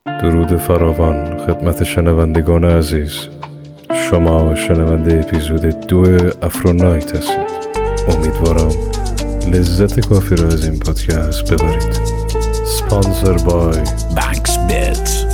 درود فراوان خدمت شنوندگان عزیز. شما شنونده اپیزود 2 افرونایت هستید. امیدوارم لذت کافی را از این پادکست ببرید. سپانسر بای بانکس بیت.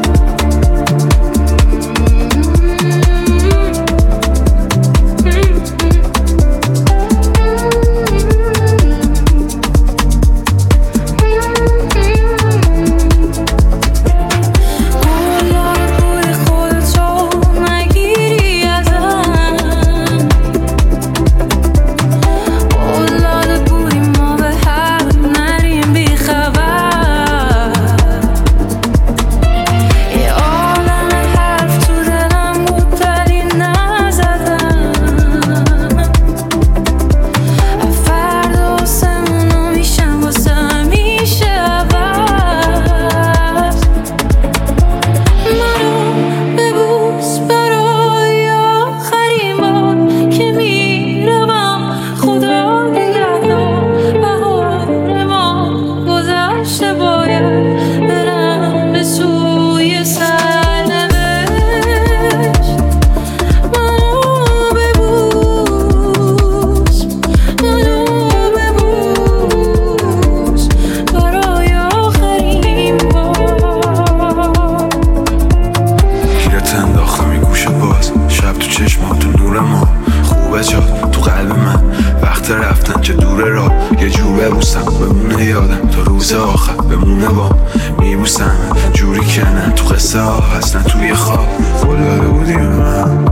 رفتن چه دوره را یه جور ببوسم بمونه یادم تا روز آخر بمونه با میبوسم جوری که نه تو قصه ها هست نه توی خواب داده بودی من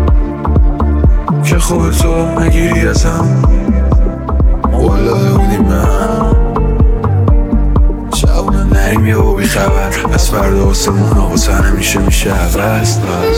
که خودتو نگیری ازم داده بودی من شبونه نریم یه بی خبر از فردا آسمون ها واسه همیشه میشه عوض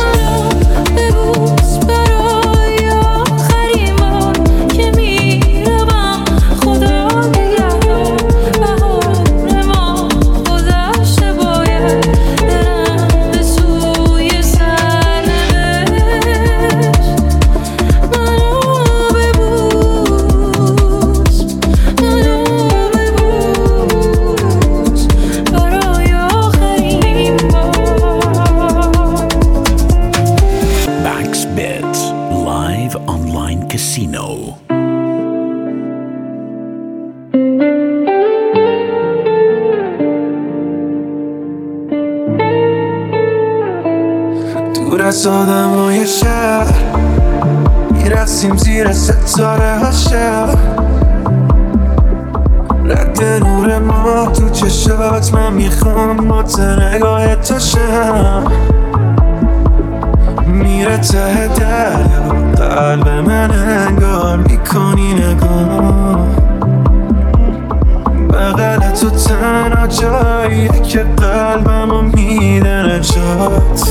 دور از آدمای شهر میرسیم زیر ستاره ها شب رد نور ما تو چشات من میخوام با نگاه تو شم میره ته دریا قلب من انگار میکنی نگاه بغل تو تنها جاییه که قلبمو میده نجات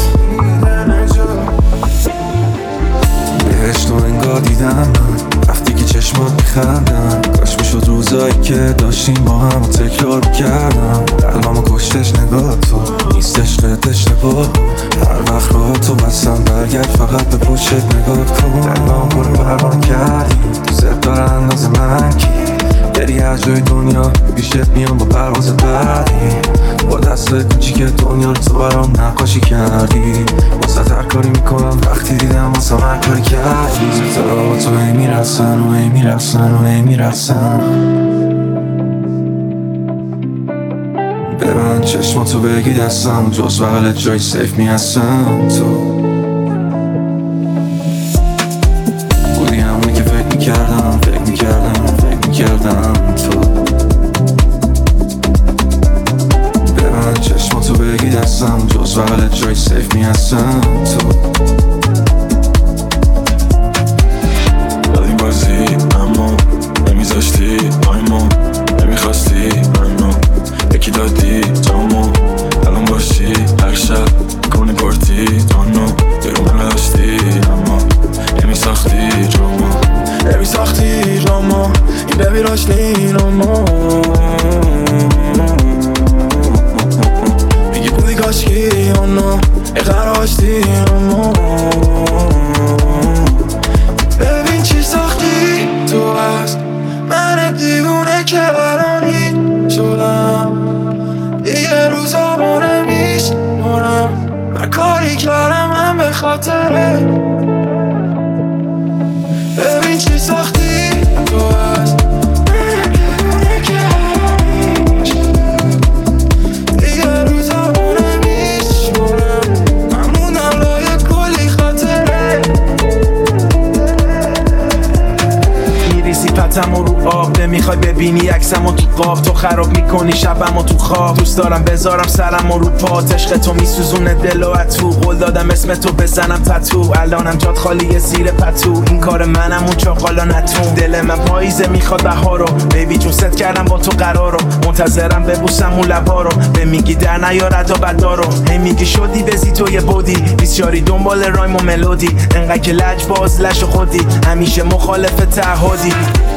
بهشت و انگار دیدم من وقتی که چشمات میخندن کاش میشد روزایی که داشتیم با هم و تکرار کردم قلبمو کشتش نگاه تو نیستش قد اشتباه هر وقت راه تو بستم برگرد فقط به پشت نگاه کن دلم برو پروان کردی دوست داره انداز من کی بری هر جای دنیا پیشت میام با پرواز بعدی با دست کوچیک دنیا رو تو برام نقاشی کردی واسه هر کاری میکنم وقتی دیدم واسه هر کاری کردی ستاره با تو هی میرسن و هی میرسن و هی میرسن به من چشماتو بگی دستم جز بغلت جای سیف میهستم تو بودی همونی که فکر میکردم تو به من چشماتو بگی دستم جز بغلت جای سیف میهستم تو دادی بازی اما نمیذاشتی آیمو نمیخواستی منو یکی دادی جامو الان باشی هر شب کنی پارتی دانو یه رو من نداشتی اما نمیساختی جامو این ببیراش نیرامو میگی بودی کاشکی اونو اقراش دیرامو ببین چی ساختی تو هست من دیوونه که برانی شدم دیگه روزا ما نمیشنم خاطره. ببین چی ساختی تو از دیگه روزا نمیشمونم، همونم لای کلی خاطره. میریزی پتم رو آب، نمیخوای ببینی عکسمو تو قاب. تو خراب میکنی شبمو تو خواب. دوست دارم بذارم سرمو رو پات، عشق تو میسوزونه دل و اتو. قول دادم اسم تو بزنم تتو، الانم جات خالیه زیر پتو. این کار منم اون چاقالا نتون. دل من پاییزه میخواد بهارو، بیبی جون ست کردم با تو قرارو. منتظرم ببوسم اون لبا رو، به میگی در نیار ادا بدارو. هی میگی شدی بزی تو یه بودی، بیسیاری دنبال رایم و ملودی. انقدر که لج باز لش خودی، همیشه مخالف تعهدی.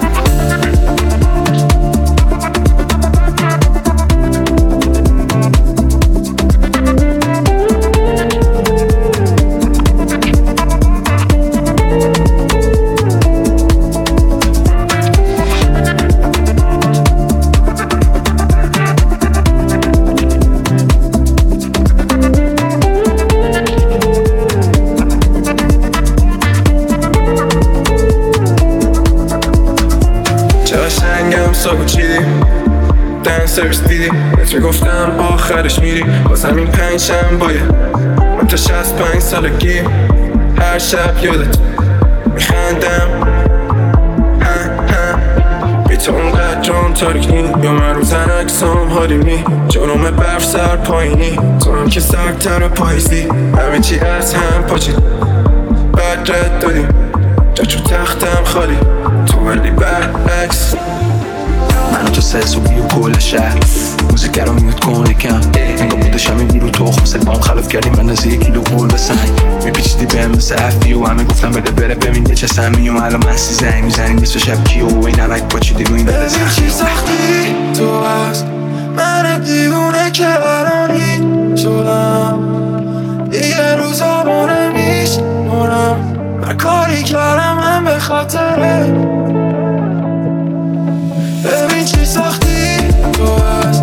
ساگو چیدی دن سرویس دیدی، بهت میگفتم آخرش میری. باز همین 5 شنبه‌یه من تا 65 سالگی هر شب یادت میخندم. بی تو اونقدر جام تاریک نی، یا من رو زنکسام حالیمی. جنوم برف سر پایینی، تو هم که سرتر و پاییزی. همه چی از هم پاچید، بعد رد دادیم جا چو تختم خالی. تو ولی برعکس، من و تو سه صبحی و کل شهر موزیک رو میوت کن یکم. انگا بودش همین بیرو تو خمسه با هم خلاف کردیم. من از 1 کیلو قول بسن میپیچیدی بهم مثل افی و همه گفتم بده بره ببین یه چه سمی. و الان مستی زنگ میزنیم نصف شب کیو و این نمک پاچیدی رو این بده زخمی. چی ساختی تو از من دیوونه که برانی شدم، دیگه روزا نمیشمونم. هر کاری کردم من به خاطره. ببین چی ساختی تو از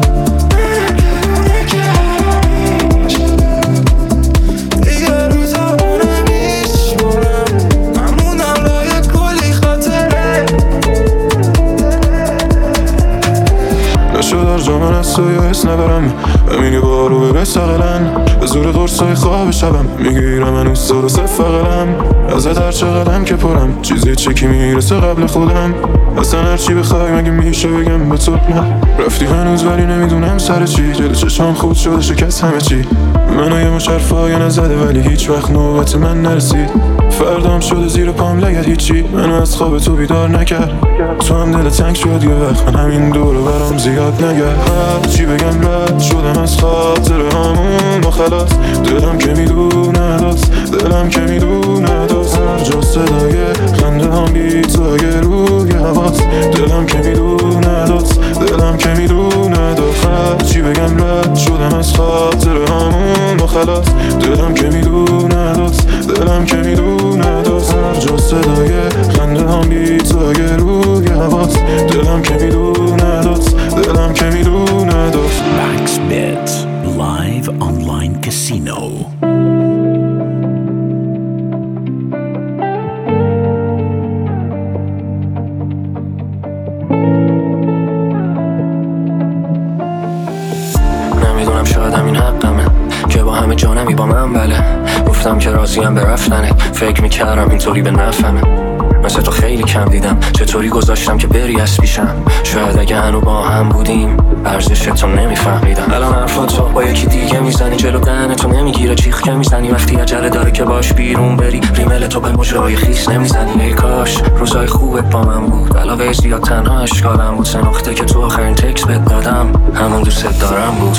دیگه روزا نمیشمونم، همونم لای کلی خاطره. نشد ارجامن از تو یا حس نبرم، ببینی بارو برس اقلن. به زور قرصای خواب شبم میگیرم هنوز تو رو سفقلم. ازت هر چقدرم که پرم چیزی چکی میرسه قبل خودم. اصلا هرچی بخوای مگه میشه بگم به تو نه. رفتی هنوز ولی نمیدونم سر چی، جل چشام خود شده شکست همه چی. منو یه مش حرفای نزده ولی هیچ وقت نوبت من نرسید. فردام شده زیر پام لگد هیچی منو از خواب تو بیدار نکرد. تو هم دل تنگ شد یه وقت، من همین دورو برام زیاد نگرد. چی بگم رد شدم از خاطر همون و خلاص. دلم که میدونه داست، دلم که میدونه داست. هر جا صدای خنده هم بی تو اگه روی هواست. دلم که میدونه داست، دلم که میدونه داست. چی بگم رد شدم از خاطر همون و خلاص. دلم که میدونه داست، دلم که میدونه داست. هر جا صدای خنده هم بی تو اگه روی هواست. دلم که میدونه داست، دلم که میدونه داست. Max Bet Live Online Casino. نمیدونم شاید همین حقمه که با همه جانمی با من بله. گفتم که راضیم به رفتنه، فکر میکردم اینطوری به نفهمه. مثل تو خیلی کم دیدم، چطوری گذاشتم که بری از پیشم. شاید اگه هنو با هم بودیم ارزش تو نمیفهمیدم. الان حرفات با یکی دیگه میزنی، جلو دهن تو نمیگیره چیخ که میزنی. وقتی عجله داره که باش بیرون بری، ریمل تو به مجرای خیس نمیزنی. ای کاش روزای خوبت با من بود، علاوه زیاد تنها اشکالم بود. 3 نقطه که تو آخرین تکس بهت دادم همون دوست دارم بود.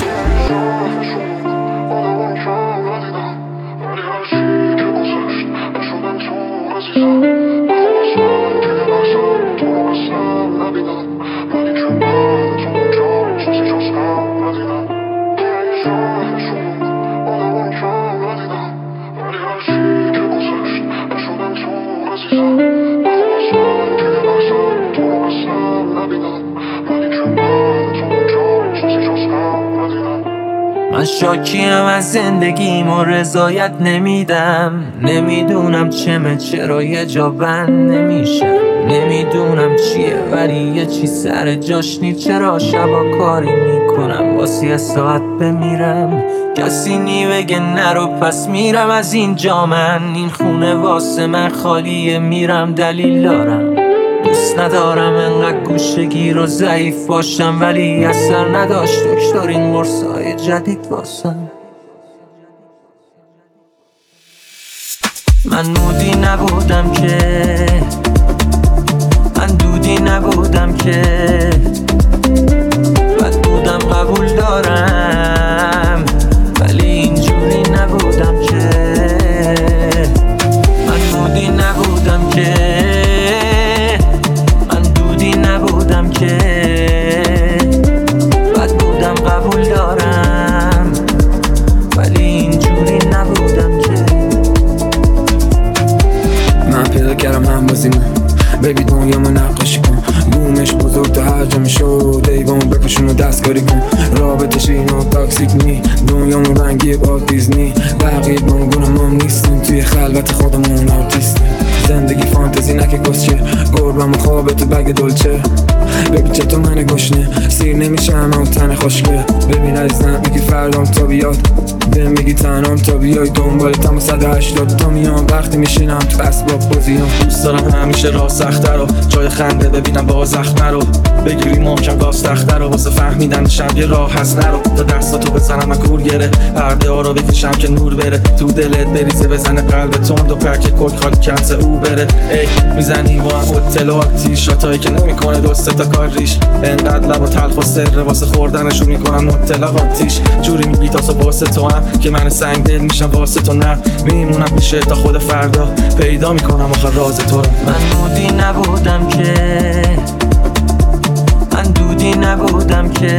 شاکیم از زندگیم و رضایت نمیدم. نمیدونم چرا یه جا بند نمیشم. نمیدونم چیه ولی یه چی سر جاش نی. چرا شبا کاری میکنم واسه یه ساعت بمیرم. کسی نی بگه نرو پس میرم از اینجا. من این خونه واسه من خالیه، میرم دلیل دارم. دوست ندارم انقدر گوشگیر و ضعیف باشم، ولی اثر نداشت دکتر این قرصای جدید واسم. من مودی نبودم که، من دودی نبودم که، بد بودم قبول دارم ولی اینجوری نبودم که. من مودی نبودم که، من دودی نبودم که، بد بودم قبول دارم ولی اینجوری نبودم که. من پیدا کردم هم بازیمو بیبی دنیامو نقاشی کن. بومش بزرگ تا هر جا میشد ایوان بکشون و دستکاری کن. رابطش اینو تاکسیک نی، دنیامو رنگی با دیزنی. بقیه بانگونم هم نیستیم، توی خلوت خودمون آرتیستیم. زندگی فانتزی نکه گسچه، گربم و خوابه تو بگ دلچه. ببین چطور من گشنه سیر نمیشم اون تن خوشگه. ببین عزیزم میگی فردام تا بیاد، بهم میگی تنام تا بیای. دنبالتم 180 تا میام وقتی میشینم تو اسباب بازیام. دوست دارم همیشه راه سخته رو، جای خنده ببینم با زخمه رو. بگیری محکم داستخته رو، واسه فهمیدن شب یه راه هست نرو. تا دستاتو بزنم اکور گره، پرده ها رو بکشم که نور بره. تو دلت بریزه بزنه قلب تند و پرک کل خالی کنسه او بره. ای میزنی با هم هتل و آتیشاتایی که نمیکنه دوسته تا کار ریش. انقدر لب و تلخ و سر واسه خوردنشون میکنن مطلق آتیش. جوری میگی تاسو واسه تو هم که من سنگ دل میشم واسه تو. نه میمونم پیشه تا خود فردا پیدا میکنم آخر راز تو رو. من مودی نبودم که، من دودی نبودم که،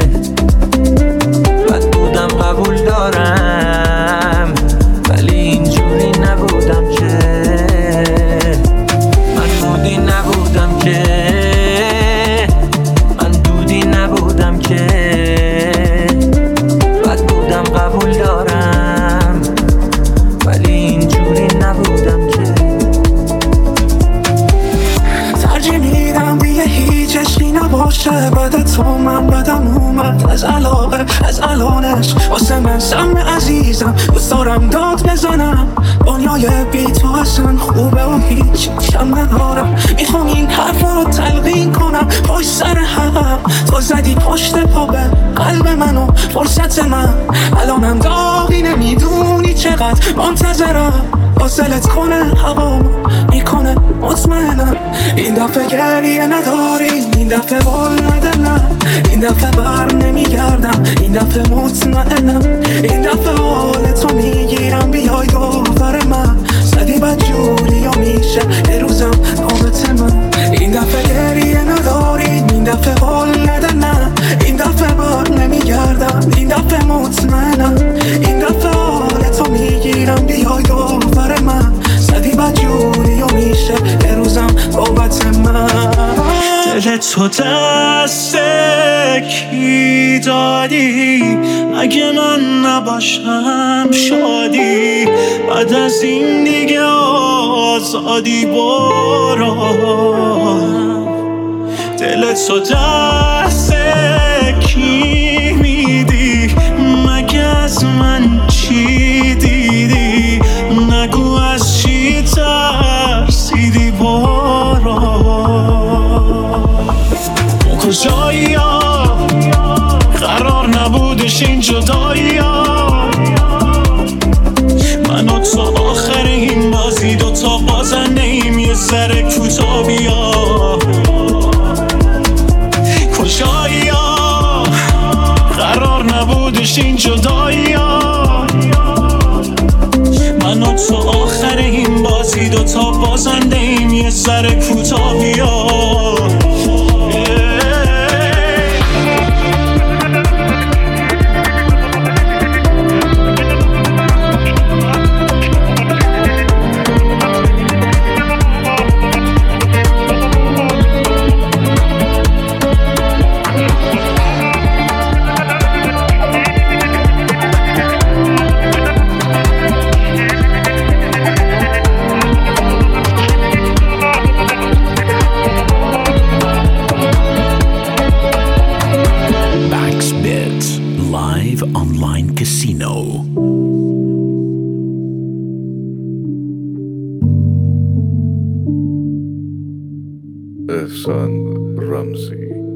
بد بودم قبول دارم ولی اینجوری نبودم که. من مودی نبودم که، من دودی نبودم که، بد بودم قبول دارم ولی اینجوری نبودم که. ترجیح میدم دیگه هیچ عشقی نباشه بعد تو. من بدم اومد از علاقه از الانش واسه من سم عزیزم. دوست دارم داد بزنم دنیای بی تو اصلا خوبه و هیچ کم ندارم. میخوام این حرف رو تلقین کنم پای سر هم. تو زدی پشت پا به قلب منو فرصت من. الانم داغی نمیدونی چقدر منتظرم. واسلت کنه هوا میکنه مطمئنم. این دفعه گریه نداری، این دفعه بال ندنم. این دفعه بر نمیگردم، این دفعه مطمئنم. این دفعه حال تو میگیرم بیای دوباره من. زدی بد جوری یا میشه یه روزم نامت من. این دفعه گریه نداری، این دفعه بال ندنم. این دفعه بر نمیگردم، این دفعه مطمئنم. این دفعه حال تو میگیرم بیای دوباره من. زدی بد جوری یا میشه یه روزم بابت من. دل تو دست کی دادی؟ اگه من نباشم شادی، بعد از این دیگه آزادی برو. دل تو دست کی میدی؟ مگه از من چی دیدی؟ نگو از چی ترسیدی برو. کجایی ها قرار نبودش این جدایی ها. من و تو آخر این بازی دوتا بازنده ایم یه سر کوتا بیا. کجایی ها قرار نبودش این جدایی ها. من و تو آخر این بازی دوتا بازنده ایم یه سر کوتا بیا. احسان رمزی